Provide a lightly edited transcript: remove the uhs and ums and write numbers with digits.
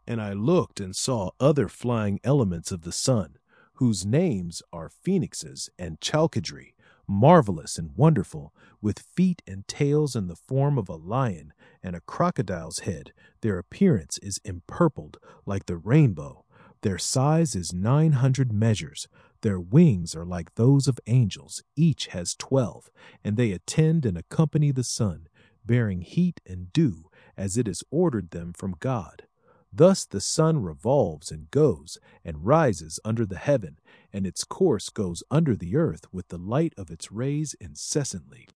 And I looked and saw other flying elements of the sun, whose names are phoenixes and chalkidri, marvelous and wonderful, with feet and tails in the form of a lion and a crocodile's head. Their appearance is empurpled like the rainbow. Their size is 900 measures. Their wings are like those of angels. Each has 12, and they attend and accompany the sun, bearing heat and dew as it is ordered them from God. Thus the sun revolves and goes and rises under the heaven, and its course goes under the earth with the light of its rays incessantly.